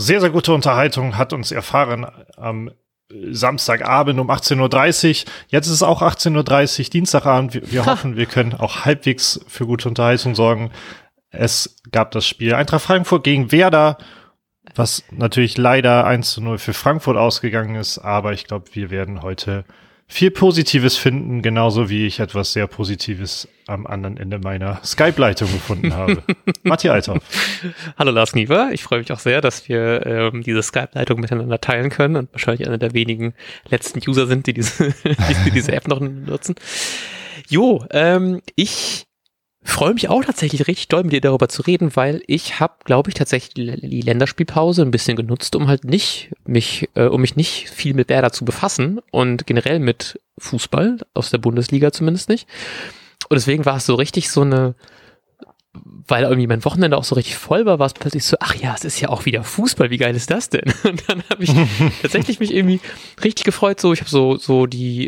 sehr, sehr gute Unterhaltung hat uns erfahren am Samstagabend um 18.30 Uhr. Jetzt ist es auch 18.30 Uhr, Dienstagabend. Wir hoffen, wir können auch halbwegs für gute Unterhaltung sorgen. Es gab das Spiel Eintracht Frankfurt gegen Werder, was natürlich leider 1:0 für Frankfurt ausgegangen ist. Aber ich glaube, wir werden heute viel Positives finden, genauso wie ich etwas sehr Positives am anderen Ende meiner Skype-Leitung gefunden habe. Matthias Althoff. Hallo Lars Niewer, ich freue mich auch sehr, dass wir diese Skype-Leitung miteinander teilen können und wahrscheinlich einer der wenigen letzten User sind, die diese App noch nutzen. Jo, ich freue mich auch tatsächlich richtig doll mit dir darüber zu reden, weil ich habe, glaube ich, tatsächlich die Länderspielpause ein bisschen genutzt, um halt mich nicht viel mit Werder zu befassen und generell mit Fußball, aus der Bundesliga zumindest nicht. Und deswegen war es so richtig so eine, weil irgendwie mein Wochenende auch so richtig voll war es plötzlich so, ach ja, es ist ja auch wieder Fußball, wie geil ist das denn? Und dann habe ich tatsächlich mich irgendwie richtig gefreut, so ich habe so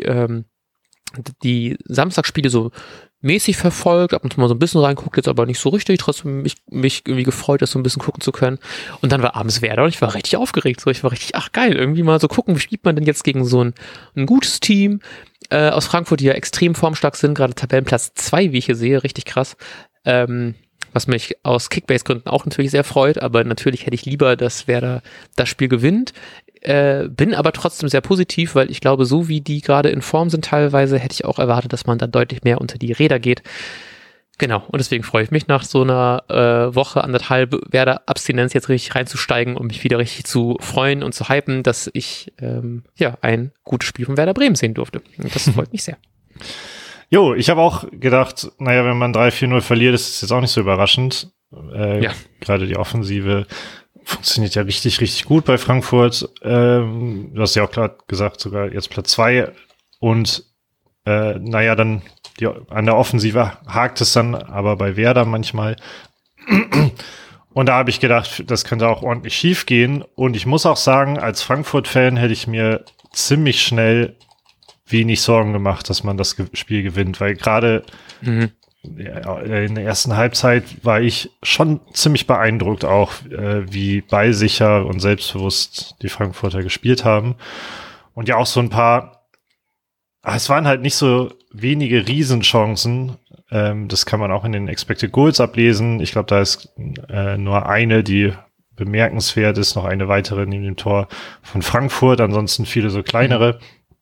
die Samstagsspiele so mäßig verfolgt, ab und zu mal so ein bisschen reinguckt, jetzt aber nicht so richtig, trotzdem mich irgendwie gefreut, das so ein bisschen gucken zu können. Und dann war abends Werder und ich war richtig aufgeregt, so ich war richtig, ach geil, irgendwie mal so gucken, wie spielt man denn jetzt gegen so ein gutes Team aus Frankfurt, die ja extrem formstark sind, gerade Tabellenplatz 2, wie ich hier sehe, richtig krass. Was mich aus Kickbase-Gründen auch natürlich sehr freut, aber natürlich hätte ich lieber, dass Werder das Spiel gewinnt. Bin aber trotzdem sehr positiv, weil ich glaube, so wie die gerade in Form sind teilweise, hätte ich auch erwartet, dass man da deutlich mehr unter die Räder geht. Genau, und deswegen freue ich mich nach so einer Woche, anderthalb Werder-Abstinenz jetzt richtig reinzusteigen und mich wieder richtig zu freuen und zu hypen, dass ich ein gutes Spiel von Werder Bremen sehen durfte. Und das freut mich sehr. Jo, ich habe auch gedacht, naja, wenn man 3-4-0 verliert, ist es jetzt auch nicht so überraschend. Gerade die Offensive funktioniert ja richtig, richtig gut bei Frankfurt. Du hast ja auch klar gesagt, sogar jetzt Platz 2. Und dann an der Offensive hakt es dann aber bei Werder manchmal. Und da habe ich gedacht, das könnte auch ordentlich schief gehen. Und ich muss auch sagen, als Frankfurt-Fan hätte ich mir ziemlich schnell wenig Sorgen gemacht, dass man das Spiel gewinnt, weil gerade in der ersten Halbzeit war ich schon ziemlich beeindruckt auch, wie ballsicher und selbstbewusst die Frankfurter gespielt haben. Und ja auch so ein paar, es waren halt nicht so wenige Riesenchancen, das kann man auch in den Expected Goals ablesen. Ich glaube, da ist nur eine, die bemerkenswert ist, noch eine weitere neben dem Tor von Frankfurt, ansonsten viele so kleinere.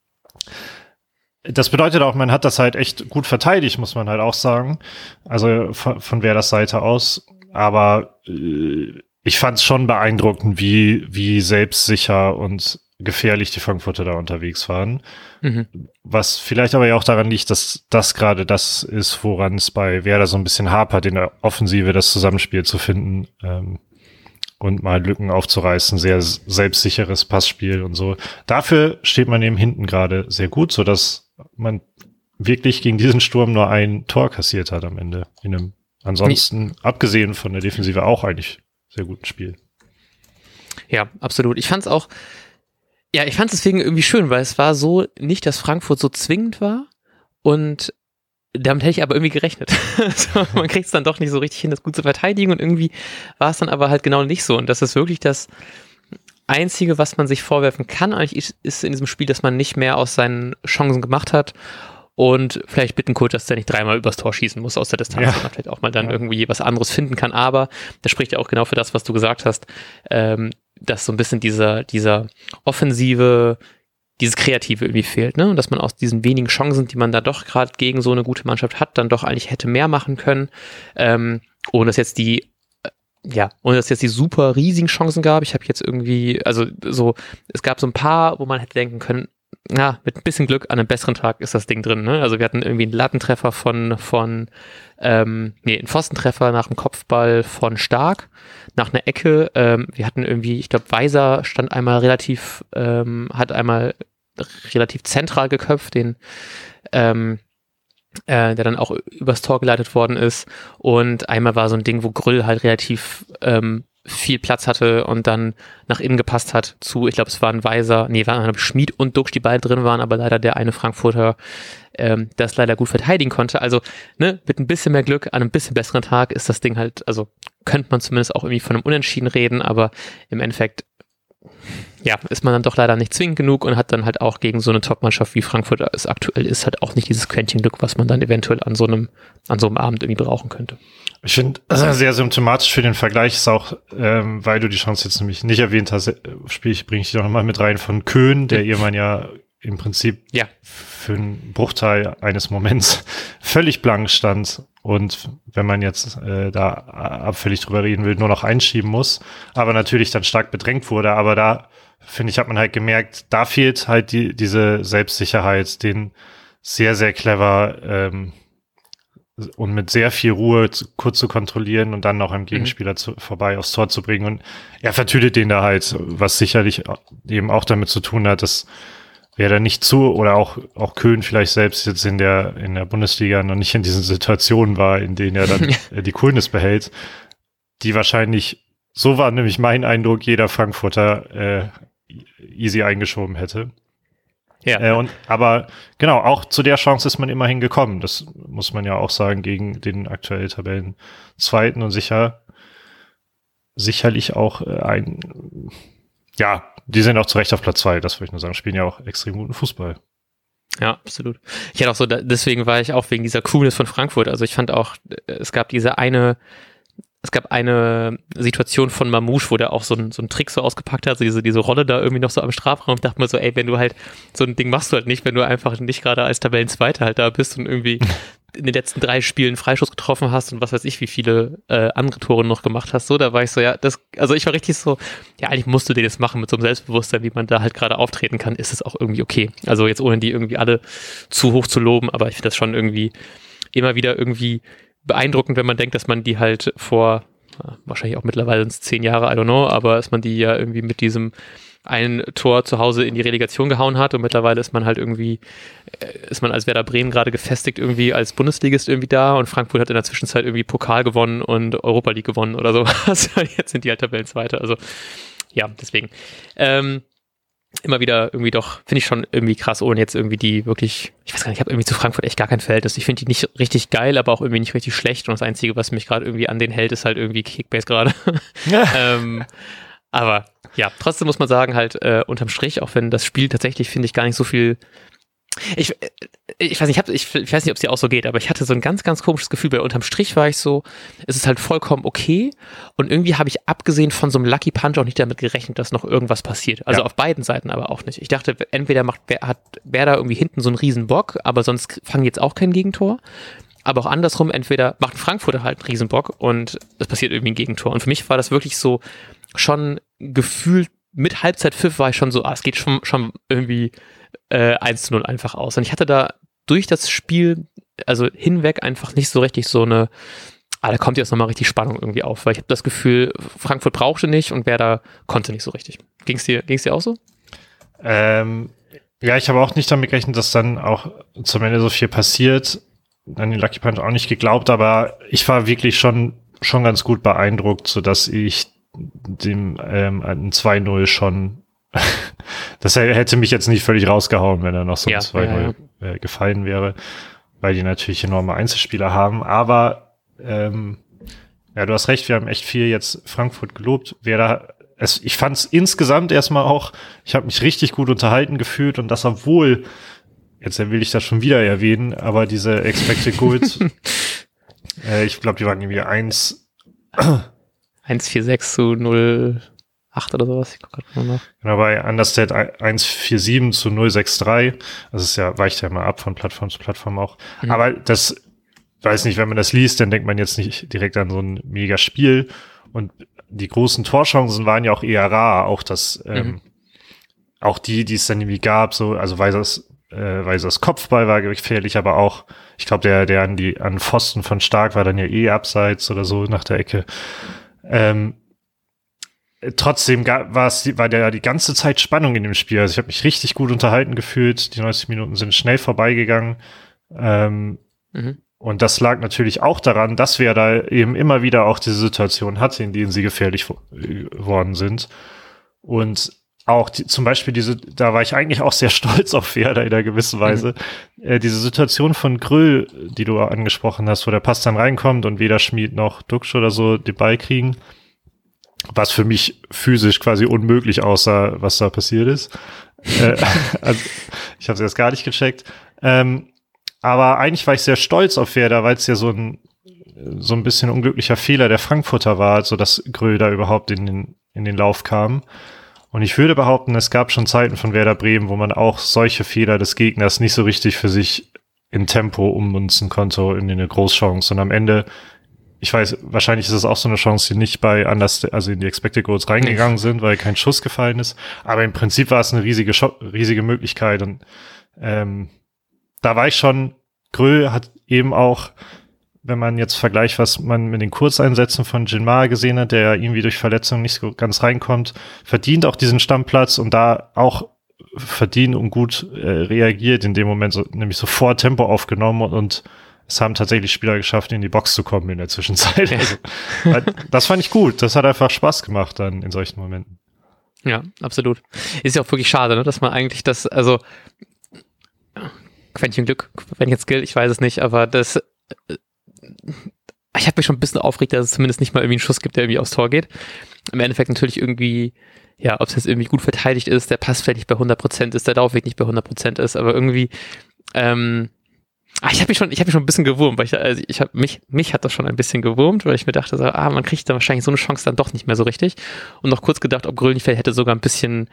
Das bedeutet auch, man hat das halt echt gut verteidigt, muss man halt auch sagen. Also von Werders Seite aus. Aber ich fand es schon beeindruckend, wie selbstsicher und gefährlich die Frankfurter da unterwegs waren. Was vielleicht aber ja auch daran liegt, dass das gerade das ist, woran es bei Werder so ein bisschen hapert, in der Offensive das Zusammenspiel zu finden und mal Lücken aufzureißen, sehr selbstsicheres Passspiel und so. Dafür steht man eben hinten gerade sehr gut, sodass man wirklich gegen diesen Sturm nur ein Tor kassiert hat am Ende. In einem ansonsten, abgesehen von der Defensive, auch eigentlich sehr guten Spiel. Ja, absolut. Ich fand es deswegen irgendwie schön, weil es war so nicht, dass Frankfurt so zwingend war und damit hätte ich aber irgendwie gerechnet. Also, man kriegt es dann doch nicht so richtig hin, das gut zu verteidigen und irgendwie war es dann aber halt genau nicht so und das ist wirklich das Einzige, was man sich vorwerfen kann, eigentlich ist in diesem Spiel, dass man nicht mehr aus seinen Chancen gemacht hat und vielleicht bitten Coach, dass der nicht dreimal übers Tor schießen muss aus der Distanz, und vielleicht auch mal dann irgendwie was anderes finden kann, aber das spricht ja auch genau für das, was du gesagt hast, dass so ein bisschen dieser Offensive, dieses Kreative irgendwie fehlt, ne? Und dass man aus diesen wenigen Chancen, die man da doch gerade gegen so eine gute Mannschaft hat, dann doch eigentlich hätte mehr machen können, ohne dass jetzt die super riesigen Chancen gab. Ich habe jetzt irgendwie, es gab so ein paar, wo man hätte denken können, mit ein bisschen Glück an einem besseren Tag ist das Ding drin, ne? Also wir hatten irgendwie einen Lattentreffer einen Pfostentreffer nach dem Kopfball von Stark, nach einer Ecke. Wir hatten irgendwie, ich glaube, Weiser stand einmal hat einmal relativ zentral geköpft, der dann auch übers Tor geleitet worden ist. Und einmal war so ein Ding, wo Grüll halt relativ viel Platz hatte und dann nach innen gepasst hat zu, ich glaube, es waren Schmid und Duxch, die beide drin waren, aber leider der eine Frankfurter das leider gut verteidigen konnte. Also, ne, mit ein bisschen mehr Glück an einem bisschen besseren Tag ist das Ding halt, also könnte man zumindest auch irgendwie von einem Unentschieden reden, aber im Endeffekt ja, ist man dann doch leider nicht zwingend genug und hat dann halt auch gegen so eine Top-Mannschaft wie Frankfurt es aktuell ist, halt auch nicht dieses Quäntchen Glück, was man dann eventuell an so einem Abend irgendwie brauchen könnte. Ich finde, sehr symptomatisch für den Vergleich ist auch, weil du die Chance jetzt nämlich nicht erwähnt hast, bringe ich die noch mal mit rein, von Köhn, der Ehemann ja im Prinzip für einen Bruchteil eines Moments völlig blank stand und wenn man jetzt da abfällig drüber reden will, nur noch einschieben muss, aber natürlich dann stark bedrängt wurde, aber da finde ich, hat man halt gemerkt, da fehlt halt diese Selbstsicherheit, den sehr, sehr clever und mit sehr viel Ruhe kurz zu kontrollieren und dann noch am Gegenspieler vorbei aufs Tor zu bringen. Und er vertütet den da halt, was sicherlich eben auch damit zu tun hat, dass wer da nicht oder auch Köhn vielleicht selbst jetzt in der Bundesliga noch nicht in diesen Situationen war, in denen er dann die Coolness behält, die wahrscheinlich, so war nämlich mein Eindruck, jeder Frankfurter easy eingeschoben hätte. Ja. Aber genau, auch zu der Chance ist man immerhin gekommen. Das muss man ja auch sagen, gegen den aktuell Tabellenzweiten und sicherlich auch die sind auch zu Recht auf Platz 2, das wollte ich nur sagen, spielen ja auch extrem guten Fußball. Ja, absolut. Ich hatte auch so, deswegen war ich auch wegen dieser Coolness von Frankfurt, also ich fand auch, es gab eine Situation von Mamouche, wo der auch so einen Trick so ausgepackt hat, also diese Rolle da irgendwie noch so am Strafraum. Ich dachte mir so, ey, wenn du halt so ein Ding machst du halt nicht, wenn du einfach nicht gerade als Tabellenzweiter halt da bist und irgendwie in den letzten 3 Spielen Freischuss getroffen hast und was weiß ich, wie viele andere Tore noch gemacht hast. So, da war ich so, also ich war richtig so, ja, eigentlich musst du den jetzt machen mit so einem Selbstbewusstsein, wie man da halt gerade auftreten kann, ist es auch irgendwie okay. Also jetzt ohne die irgendwie alle zu hoch zu loben, aber ich finde das schon irgendwie immer wieder irgendwie beeindruckend, wenn man denkt, dass man die halt vor, wahrscheinlich auch mittlerweile sind es 10 Jahre, I don't know, aber dass man die ja irgendwie mit diesem ein Tor zu Hause in die Relegation gehauen hat und mittlerweile ist man halt irgendwie, ist man als Werder Bremen gerade gefestigt irgendwie als Bundesligist irgendwie da und Frankfurt hat in der Zwischenzeit irgendwie Pokal gewonnen und Europa League gewonnen oder sowas. Jetzt sind die halt Tabellenzweiter, also ja, deswegen. Immer wieder irgendwie doch, finde ich schon irgendwie krass, ohne jetzt irgendwie die wirklich, ich weiß gar nicht, ich habe irgendwie zu Frankfurt echt gar kein Verhältnis. Ich finde die nicht richtig geil, aber auch irgendwie nicht richtig schlecht und das Einzige, was mich gerade irgendwie an denen hält, ist halt irgendwie Kickbase gerade. Ja. Aber ja, trotzdem muss man sagen, halt unterm Strich, auch wenn das Spiel tatsächlich, finde ich, gar nicht so viel. Ich weiß nicht, ich weiß nicht, ob es dir auch so geht, aber ich hatte so ein ganz, ganz komisches Gefühl, weil unterm Strich war ich so, es ist halt vollkommen okay und irgendwie habe ich abgesehen von so einem Lucky Punch auch nicht damit gerechnet, dass noch irgendwas passiert. Also auf beiden Seiten aber auch nicht. Ich dachte, entweder hat Werder irgendwie hinten so einen riesen Bock, aber sonst fangen jetzt auch kein Gegentor. Aber auch andersrum, entweder macht Frankfurt halt einen Riesenbock und es passiert irgendwie ein Gegentor. Und für mich war das wirklich so schon gefühlt mit Halbzeitpfiff war ich schon so, es geht schon irgendwie 1:0 einfach aus. Und ich hatte da durch das Spiel, also hinweg einfach nicht so richtig so eine, da kommt jetzt nochmal richtig Spannung irgendwie auf, weil ich habe das Gefühl, Frankfurt brauchte nicht und Werder konnte nicht so richtig. Ging's dir auch so? Ja, ich habe auch nicht damit gerechnet, dass dann auch zum Ende so viel passiert. An den Lucky Punch auch nicht geglaubt, aber ich war wirklich schon ganz gut beeindruckt, sodass ich dem ein 2:0 schon das hätte mich jetzt nicht völlig rausgehauen, wenn er noch so ein 2:0 gefallen wäre, weil die natürlich enorme Einzelspieler haben, aber du hast recht, wir haben echt viel jetzt Frankfurt gelobt. Ich fand es insgesamt erstmal auch, ich habe mich richtig gut unterhalten gefühlt und das obwohl, jetzt will ich das schon wieder erwähnen, aber diese Expected Goals, ich glaube, die waren irgendwie 1,46 zu 0,8 oder sowas. Ich guck grad mal nach. Genau, bei Understat 1,47 zu 0,63. Das ist ja, weicht ja mal ab von Plattform zu Plattform auch. Mhm. Aber das, weiß nicht, wenn man das liest, dann denkt man jetzt nicht direkt an so ein mega Spiel. Und die großen Torchancen waren ja auch eher rar. Auch auch die es dann irgendwie gab, so, also Weisers Kopfball war gefährlich, aber auch, ich glaube, der an Pfosten von Stark war dann ja abseits oder so nach der Ecke. Trotzdem war da die ganze Zeit Spannung in dem Spiel. Also ich habe mich richtig gut unterhalten gefühlt. Die 90 Minuten sind schnell vorbeigegangen. Und das lag natürlich auch daran, dass wir da eben immer wieder auch diese Situation hatte, in denen sie gefährlich geworden sind. Und auch zum Beispiel da war ich eigentlich auch sehr stolz auf Werder in einer gewissen Weise. Diese Situation von Gröll, die du angesprochen hast, wo der Pass dann reinkommt und weder Schmid noch Duxch oder so den Ball kriegen, was für mich physisch quasi unmöglich aussah, was da passiert ist. Also, ich habe es erst gar nicht gecheckt. Aber eigentlich war ich sehr stolz auf Werder, weil es ja so ein bisschen unglücklicher Fehler der Frankfurter war, so dass Gröll da überhaupt in den Lauf kam. Und ich würde behaupten, es gab schon Zeiten von Werder Bremen, wo man auch solche Fehler des Gegners nicht so richtig für sich in Tempo ummünzen konnte in eine Großchance. Und am Ende, ich weiß, wahrscheinlich ist es auch so eine Chance, die nicht also in die Expected Goals reingegangen sind, weil kein Schuss gefallen ist. Aber im Prinzip war es eine riesige Möglichkeit. Und da war ich schon, Gröll hat eben auch, wenn man jetzt vergleicht, was man mit den Kurzeinsätzen von Jinmar gesehen hat, der irgendwie durch Verletzungen nicht so ganz reinkommt, verdient auch diesen Stammplatz und da auch verdient und gut reagiert in dem Moment, nämlich sofort Tempo aufgenommen und es haben tatsächlich Spieler geschafft, in die Box zu kommen in der Zwischenzeit. Ja. Also, das fand ich gut. Das hat einfach Spaß gemacht dann in solchen Momenten. Ja, absolut. Ist ja auch wirklich schade, ne, dass man eigentlich Quäntchen Glück, wenn jetzt gilt, ich weiß es nicht, aber ich habe mich schon ein bisschen aufgeregt, dass es zumindest nicht mal irgendwie einen Schuss gibt, der irgendwie aufs Tor geht. Im Endeffekt natürlich irgendwie, ja, ob es jetzt irgendwie gut verteidigt ist, der Pass vielleicht nicht bei 100% ist, der Laufweg nicht bei 100% ist, aber irgendwie, ich habe mich schon ein bisschen gewurmt, weil mich hat das schon ein bisschen gewurmt, weil ich mir dachte, so, man kriegt dann wahrscheinlich so eine Chance dann doch nicht mehr so richtig. Und noch kurz gedacht, ob Gröll nicht vielleicht hätte sogar ein bisschen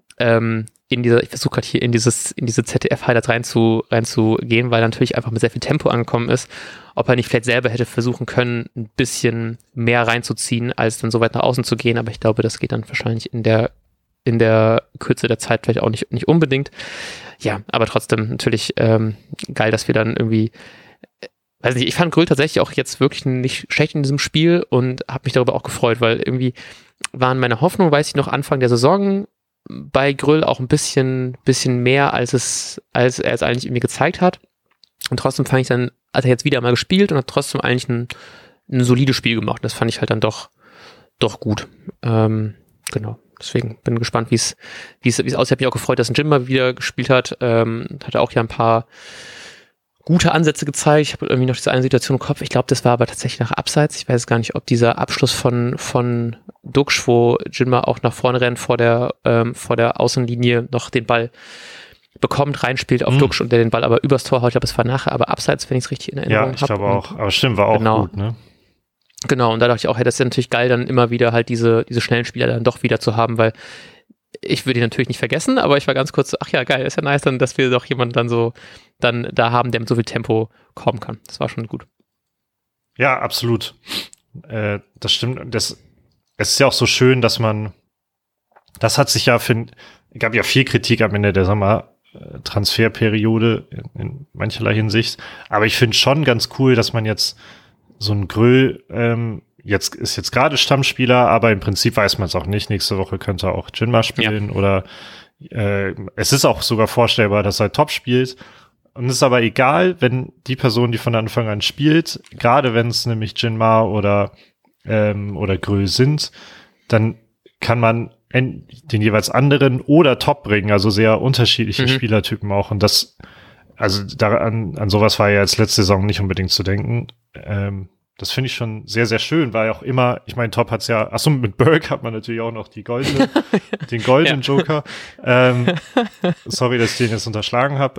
ich versuche gerade hier in diese ZDF-Highlights reinzugehen, weil er natürlich einfach mit sehr viel Tempo angekommen ist, ob er nicht vielleicht selber hätte versuchen können, ein bisschen mehr reinzuziehen, als dann so weit nach außen zu gehen, aber ich glaube, das geht dann wahrscheinlich in der Kürze der Zeit vielleicht auch nicht unbedingt. Ja, aber trotzdem natürlich geil, dass wir dann irgendwie, weiß nicht, ich fand Gröll tatsächlich auch jetzt wirklich nicht schlecht in diesem Spiel und habe mich darüber auch gefreut, weil irgendwie waren meine Hoffnungen, weiß ich noch, Anfang der Saison bei Gröll auch ein bisschen mehr, als er es eigentlich irgendwie gezeigt hat. Und trotzdem fand ich dann, hat er jetzt wieder mal gespielt und hat trotzdem eigentlich ein solides Spiel gemacht. Das fand ich halt dann doch gut. Genau. Deswegen bin gespannt, wie es aussieht. Ich habe mich auch gefreut, dass ein Jim mal wieder gespielt hat. Hat auch ja ein paar gute Ansätze gezeigt. Ich habe irgendwie noch diese eine Situation im Kopf. Ich glaube, das war aber tatsächlich nach Abseits. Ich weiß gar nicht, ob dieser Abschluss von Duxch, wo Jinmar auch nach vorne rennt, vor der Außenlinie noch den Ball bekommt, reinspielt auf Duxch und der den Ball aber übers Tor haut. Ich glaube, es war nachher, aber Abseits, wenn ich es richtig in Erinnerung habe. Ja, ich glaube auch. Aber stimmt, war auch gut, ne? Genau, und da dachte ich auch, das ist ja natürlich geil, dann immer wieder halt diese schnellen Spieler dann doch wieder zu haben, weil ich würde ihn natürlich nicht vergessen, aber ich war ganz kurz, ach ja, geil, ist ja nice dann, dass wir doch jemanden dann da haben, der mit so viel Tempo kommen kann. Das war schon gut. Ja, absolut. Das stimmt. Es ist ja auch so schön, dass das hat sich ja gab ja viel Kritik am Ende der Sommertransferperiode in mancherlei Hinsicht, aber ich finde schon ganz cool, dass man jetzt so ein Gröll ist jetzt gerade Stammspieler, aber im Prinzip weiß man es auch nicht. Nächste Woche könnte auch Jinmar spielen oder es ist auch sogar vorstellbar, dass er top spielt. Und es ist aber egal, wenn die Person, die von Anfang an spielt, gerade wenn es nämlich Jinmar oder Gröll sind, dann kann man den jeweils anderen oder top bringen, also sehr unterschiedliche Spielertypen auch. Und an sowas war ja jetzt letzte Saison nicht unbedingt zu denken. Das finde ich schon sehr, sehr schön, weil auch immer, ich meine, Top hat's ja, mit Burke hat man natürlich auch noch den goldenen Joker. Sorry, dass ich den jetzt unterschlagen habe.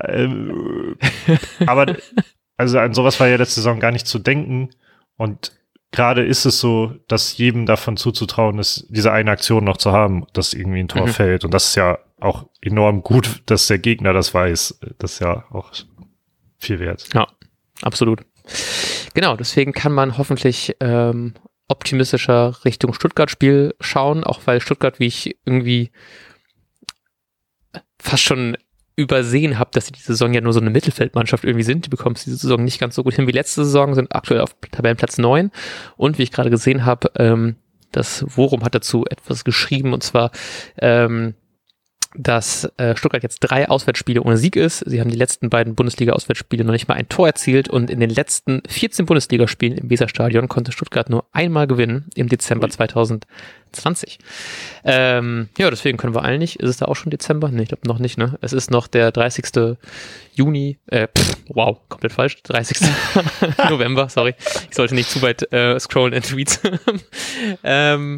Aber also an sowas war ja letzte Saison gar nicht zu denken. Und gerade ist es so, dass jedem davon zuzutrauen ist, diese eine Aktion noch zu haben, dass irgendwie ein Tor fällt. Und das ist ja auch enorm gut, dass der Gegner das weiß. Das ist ja auch viel wert. Ja, absolut. Genau, deswegen kann man hoffentlich optimistischer Richtung Stuttgart-Spiel schauen, auch weil Stuttgart, wie ich irgendwie fast schon übersehen habe, dass sie diese Saison ja nur so eine Mittelfeldmannschaft irgendwie sind. Die bekommen es diese Saison nicht ganz so gut hin wie letzte Saison, sind aktuell auf Tabellenplatz 9 und wie ich gerade gesehen habe, das Worum hat dazu etwas geschrieben und zwar dass Stuttgart jetzt 3 Auswärtsspiele ohne Sieg ist. Sie haben die letzten beiden Bundesliga-Auswärtsspiele noch nicht mal ein Tor erzielt und in den letzten 14 Bundesligaspielen im Weserstadion konnte Stuttgart nur einmal gewinnen im Dezember 2020. Ja, deswegen können wir einig. Ist es da auch schon Dezember? Nee, ich glaube noch nicht, ne? Es ist noch der 30. Juni. Wow, komplett falsch. 30. November, sorry. Ich sollte nicht zu weit scrollen in Tweets. Am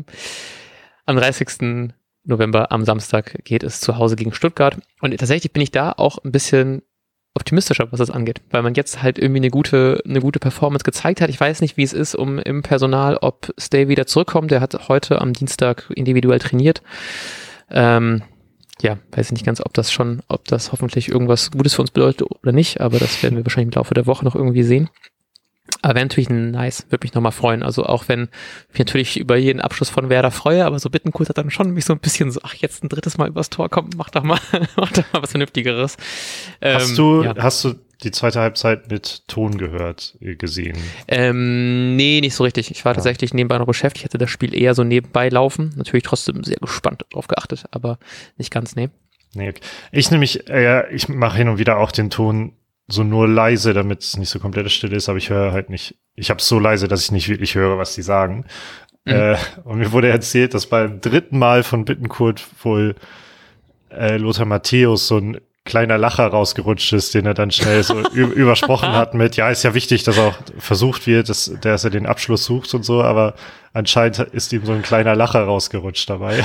30. November am Samstag geht es zu Hause gegen Stuttgart. Und tatsächlich bin ich da auch ein bisschen optimistischer, was das angeht, weil man jetzt halt irgendwie eine gute Performance gezeigt hat. Ich weiß nicht, wie es ist im Personal, ob Stay wieder zurückkommt. Der hat heute am Dienstag individuell trainiert. Ja, weiß ich nicht ganz, ob das hoffentlich irgendwas Gutes für uns bedeutet oder nicht, aber das werden wir wahrscheinlich im Laufe der Woche noch irgendwie sehen. Aber wäre natürlich nice, würde mich nochmal freuen. Also auch wenn ich natürlich über jeden Abschluss von Werder freue, aber so Bittencourt hat dann schon mich so ein bisschen so, ach, jetzt ein drittes Mal übers Tor, komm, mach doch mal was Vernünftigeres. Hast du die zweite Halbzeit mit Ton gesehen? Nee, nicht so richtig. Ich war tatsächlich nebenbei noch beschäftigt, ich hatte das Spiel eher so nebenbei laufen. Natürlich trotzdem sehr gespannt drauf geachtet, aber nicht ganz, nee. Nee, okay. Ich mache hin und wieder auch den Ton so nur leise, damit es nicht so komplett still ist, aber ich höre halt nicht, ich habe es so leise, dass ich nicht wirklich höre, was die sagen. Und mir wurde erzählt, dass beim 3. Mal von Bittencourt wohl Lothar Matthäus so ein kleiner Lacher rausgerutscht ist, den er dann schnell so übersprochen hat mit, ja, ist ja wichtig, dass auch versucht wird, dass er den Abschluss sucht und so, aber anscheinend ist ihm so ein kleiner Lacher rausgerutscht dabei.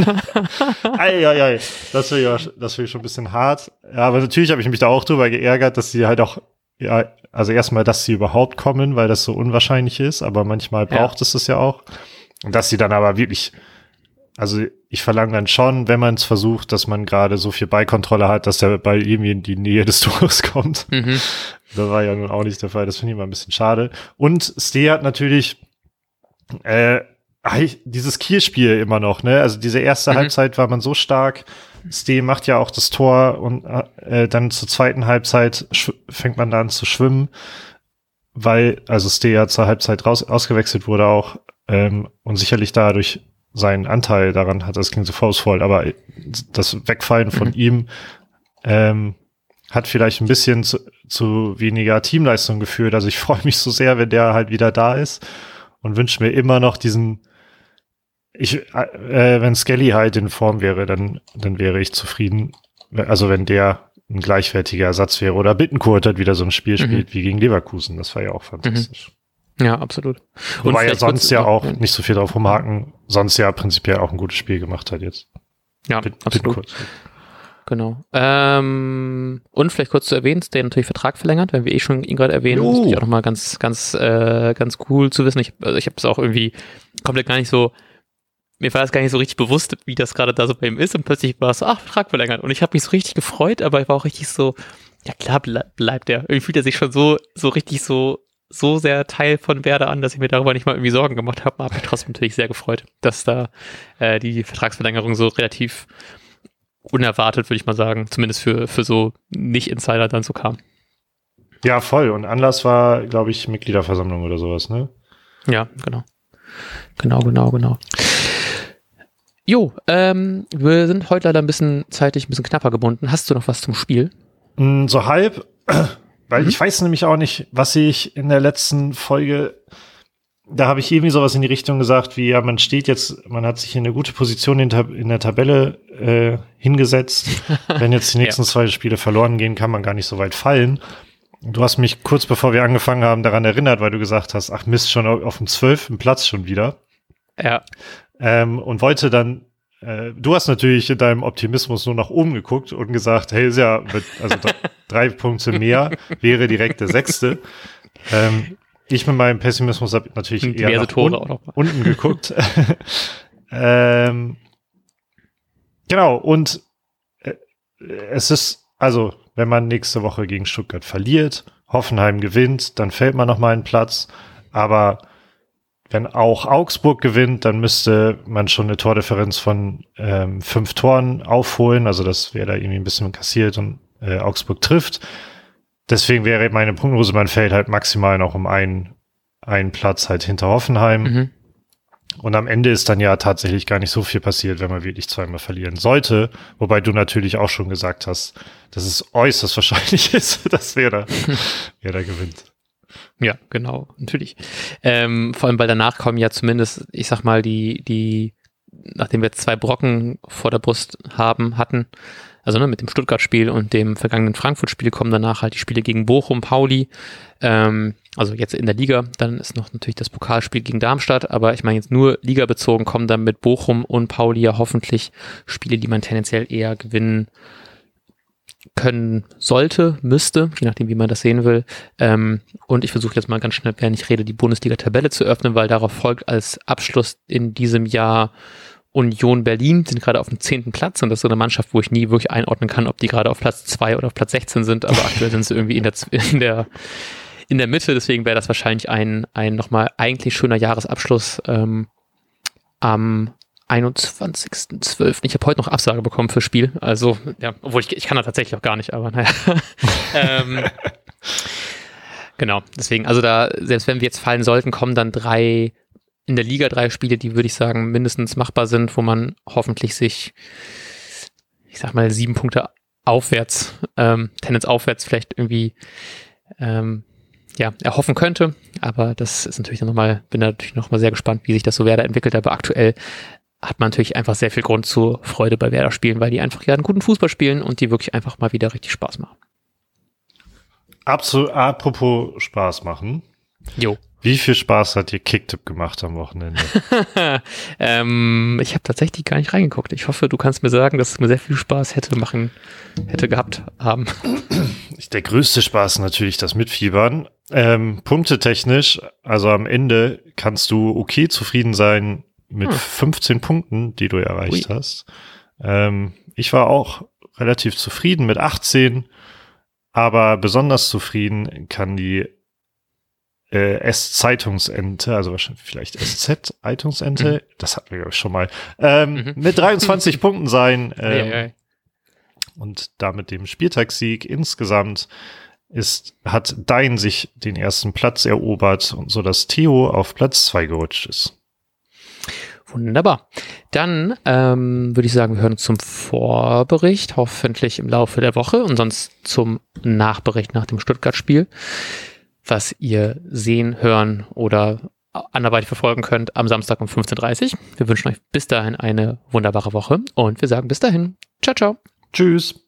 Ei, das finde ich schon ein bisschen hart. Ja, aber natürlich habe ich mich da auch drüber geärgert, dass sie halt auch, ja, also erstmal, dass sie überhaupt kommen, weil das so unwahrscheinlich ist, aber manchmal braucht es das ja auch. Und dass sie dann aber wirklich, also ich verlange dann schon, wenn man es versucht, dass man gerade so viel Ballkontrolle hat, dass der Ball irgendwie in die Nähe des Tores kommt. Mhm. Das war ja nun auch nicht der Fall. Das finde ich immer ein bisschen schade. Und Steh hat natürlich dieses Kielspiel immer noch, ne? Also diese erste Halbzeit war man so stark. Steh macht ja auch das Tor und dann zur zweiten Halbzeit fängt man da an zu schwimmen, weil also Steh ja zur Halbzeit ausgewechselt wurde auch und sicherlich dadurch seinen Anteil daran hat. Das klingt so faustvoll, aber das Wegfallen von ihm hat vielleicht ein bisschen zu weniger Teamleistung geführt. Also ich freue mich so sehr, wenn der halt wieder da ist und wünsche mir immer noch diesen, wenn Skelly halt in Form wäre, dann wäre ich zufrieden. Also wenn der ein gleichwertiger Ersatz wäre oder Bittencourt halt wieder so ein Spiel spielt wie gegen Leverkusen. Das war ja auch fantastisch. Ja, absolut. Wobei er sonst ja auch nicht so viel drauf rumhaken, sonst ja prinzipiell auch ein gutes Spiel gemacht hat jetzt. Ja, absolut. Genau. Und vielleicht kurz zu erwähnen, der natürlich Vertrag verlängert, wenn wir schon ihn gerade erwähnen, ist natürlich auch nochmal ganz cool zu wissen. Ich habe es auch irgendwie komplett gar nicht so, mir war das gar nicht so richtig bewusst, wie das gerade da so bei ihm ist und plötzlich war es so, Vertrag verlängert und ich habe mich so richtig gefreut, aber ich war auch richtig so, ja klar bleibt er. Irgendwie fühlt er sich schon so richtig so sehr Teil von Werder an, dass ich mir darüber nicht mal irgendwie Sorgen gemacht habe. Habe mich trotzdem natürlich sehr gefreut, dass da die Vertragsverlängerung so relativ unerwartet, würde ich mal sagen, zumindest für so Nicht-Insider dann so kam. Ja, voll. Und Anlass war, glaube ich, Mitgliederversammlung oder sowas, ne? Ja, genau. Genau. Jo, wir sind heute leider zeitlich ein bisschen knapper gebunden. Hast du noch was zum Spiel? So halb. Weil ich weiß nämlich auch nicht, was ich in der letzten Folge, da habe ich irgendwie sowas in die Richtung gesagt, wie ja, man hat sich in eine gute Position in der Tabelle hingesetzt. Wenn jetzt die nächsten 2 Spiele verloren gehen, kann man gar nicht so weit fallen. Du hast mich kurz bevor wir angefangen haben daran erinnert, weil du gesagt hast, ach Mist, schon auf dem 12. Platz schon wieder. Ja. Und wollte dann du hast natürlich in deinem Optimismus nur nach oben geguckt und gesagt, hey, ist ja, also 3 Punkte mehr wäre direkt der 6. Ich mit meinem Pessimismus habe natürlich eher nach unten geguckt. Genau, und es ist, also, wenn man nächste Woche gegen Stuttgart verliert, Hoffenheim gewinnt, dann fällt man noch mal einen Platz, aber wenn auch Augsburg gewinnt, dann müsste man schon eine Tordifferenz von 5 Toren aufholen. Also das wäre da irgendwie ein bisschen kassiert und Augsburg trifft. Deswegen wäre meine Prognose, man fällt halt maximal noch um einen Platz halt hinter Hoffenheim. Und am Ende ist dann ja tatsächlich gar nicht so viel passiert, wenn man wirklich zweimal verlieren sollte. Wobei du natürlich auch schon gesagt hast, dass es äußerst wahrscheinlich ist, dass wer da gewinnt. Ja, genau, natürlich. Vor allem, weil danach kommen ja zumindest, ich sag mal, die nachdem wir 2 Brocken vor der Brust hatten, also mit dem Stuttgart-Spiel und dem vergangenen Frankfurt-Spiel kommen danach halt die Spiele gegen Bochum, Pauli, also jetzt in der Liga, dann ist noch natürlich das Pokalspiel gegen Darmstadt, aber ich meine jetzt nur ligabezogen kommen dann mit Bochum und Pauli ja hoffentlich Spiele, die man tendenziell eher gewinnen können sollte, müsste, je nachdem, wie man das sehen will. Und ich versuche jetzt mal ganz schnell, während ich rede, die Bundesliga-Tabelle zu öffnen, weil darauf folgt als Abschluss in diesem Jahr Union Berlin, die sind gerade auf dem 10. Platz und das ist so eine Mannschaft, wo ich nie wirklich einordnen kann, ob die gerade auf Platz 2 oder auf Platz 16 sind, aber aktuell sind sie irgendwie in der Mitte, deswegen wäre das wahrscheinlich ein nochmal eigentlich schöner Jahresabschluss am 21.12. Ich habe heute noch Absage bekommen fürs Spiel, also ja, obwohl ich kann da tatsächlich auch gar nicht, aber naja. Genau, deswegen, also da, selbst wenn wir jetzt fallen sollten, kommen dann in der Liga 3 Spiele, die, würde ich sagen, mindestens machbar sind, wo man hoffentlich sich, ich sag mal, 7 Punkte aufwärts, Tendenz aufwärts vielleicht irgendwie erhoffen könnte. Aber das ist natürlich bin da natürlich nochmal sehr gespannt, wie sich das so Werder entwickelt. Aber aktuell hat man natürlich einfach sehr viel Grund zur Freude bei Werder spielen, weil die einfach ja einen guten Fußball spielen und die wirklich einfach mal wieder richtig Spaß machen. Absolut, apropos Spaß machen. Jo. Wie viel Spaß hat dir Kicktipp gemacht am Wochenende? Ich habe tatsächlich gar nicht reingeguckt. Ich hoffe, du kannst mir sagen, dass es mir sehr viel Spaß hätte gehabt haben. Der größte Spaß natürlich das Mitfiebern. Punktetechnisch, also am Ende kannst du okay zufrieden sein mit 15 Punkten, die du erreicht hast. Ich war auch relativ zufrieden mit 18, aber besonders zufrieden kann die S-Zeitungsente, also wahrscheinlich vielleicht SZ-Eitungsente, das hatten wir glaube ich schon mal, mit 23 Punkten sein und damit dem Spieltagssieg insgesamt hat Dein sich den ersten Platz erobert und so, dass Theo auf Platz 2 gerutscht ist. Wunderbar. Dann würde ich sagen, wir hören uns zum Vorbericht, hoffentlich im Laufe der Woche und sonst zum Nachbericht nach dem Stuttgart-Spiel, was ihr sehen, hören oder anderweitig verfolgen könnt am Samstag um 15:30 Uhr. Wir wünschen euch bis dahin eine wunderbare Woche und wir sagen bis dahin. Ciao, ciao. Tschüss.